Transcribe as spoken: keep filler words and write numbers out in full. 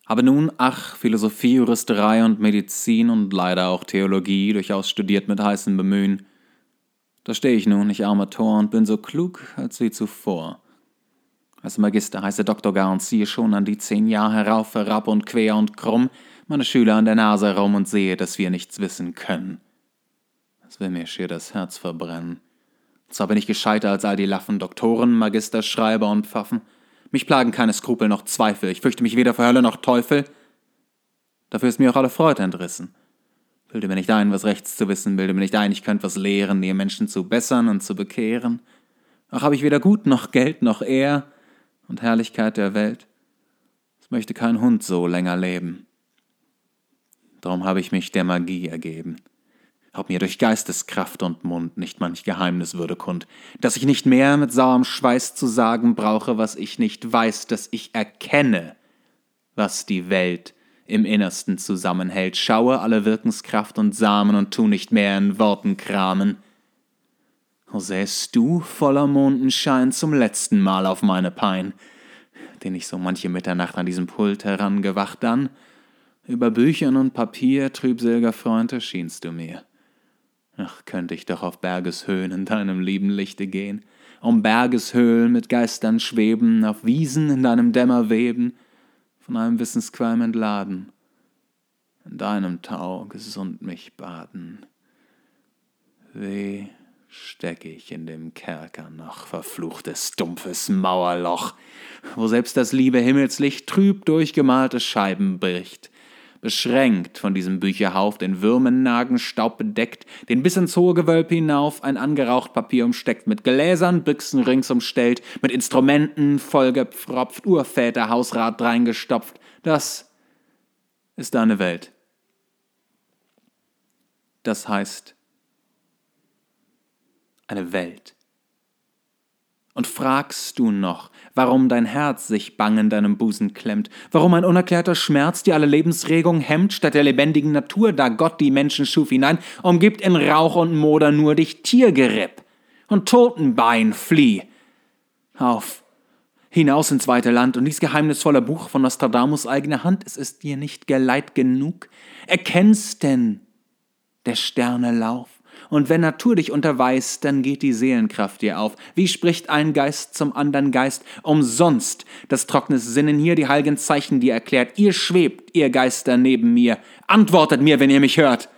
Habe nun, ach, Philosophie, Juristerei und Medizin und leider auch Theologie durchaus studiert mit heißem Bemühen. Da stehe ich nun, ich armer Tor, und bin so klug als wie zuvor. Heiße Magister, heiße Doktor gar und ziehe schon an die zehn Jahr herauf, herab und quer und krumm, meine Schüler an der Nase herum und sehe, dass wir nichts wissen können. Es will mir schier das Herz verbrennen. Zwar bin ich gescheiter als all die Laffen, Doktoren, Magister, Schreiber und Pfaffen. Mich plagen keine Skrupel noch Zweifel, ich fürchte mich weder vor Hölle noch Teufel. Dafür ist mir auch alle Freude entrissen. Bilde mir nicht ein, was rechts zu wissen, bilde mir nicht ein, ich könnte was lehren, die Menschen zu bessern und zu bekehren. Ach, habe ich weder Gut noch Geld noch Ehr und Herrlichkeit der Welt. Es möchte kein Hund so länger leben. Darum habe ich mich der Magie ergeben. Ob mir durch Geisteskraft und Mund nicht manch Geheimnis würde kund, dass ich nicht mehr mit sauerem Schweiß zu sagen brauche, was ich nicht weiß, dass ich erkenne, was die Welt im Innersten zusammenhält, schaue alle Wirkenskraft und Samen und tu nicht mehr in Worten kramen. O sähst du voller Mondenschein zum letzten Mal auf meine Pein, den ich so manche Mitternacht an diesem Pult herangewacht dann, über Büchern und Papier, trübselger Freund, erschienst du mir. Ach, könnte ich doch auf Bergeshöhen in deinem lieben Lichte gehen, um Bergeshöhlen mit Geistern schweben, auf Wiesen in deinem Dämmer weben, von einem Wissensqualm entladen, in deinem Tau gesund mich baden. Weh steck ich in dem Kerker noch, verfluchtes, dumpfes Mauerloch, wo selbst das liebe Himmelslicht trüb durch gemalte Scheiben bricht, beschränkt von diesem Bücherhauf, den Würmennagen Staub bedeckt, den bis ins hohe Gewölb hinauf ein angeraucht Papier umsteckt, mit Gläsern, Büchsen rings umstellt, mit Instrumenten vollgepfropft, Urväter, Hausrat reingestopft. Das ist deine Welt. Das heißt eine Welt. Und fragst du noch, warum dein Herz sich bang in deinem Busen klemmt, warum ein unerklärter Schmerz dir alle Lebensregung hemmt, statt der lebendigen Natur, da Gott die Menschen schuf hinein, umgibt in Rauch und Moder nur dich Tiergeripp und Totenbein flieh. Auf, hinaus ins weite Land und dies geheimnisvolle Buch von Nostradamus eigener Hand, es ist dir nicht Geleit genug. Erkennst denn der Sterne Lauf? Und wenn Natur dich unterweist, dann geht die Seelenkraft dir auf. Wie spricht ein Geist zum andern Geist? Umsonst das trocknes Sinnen hier, die heiligen Zeichen dir erklärt. Ihr schwebt, ihr Geister neben mir. Antwortet mir, wenn ihr mich hört.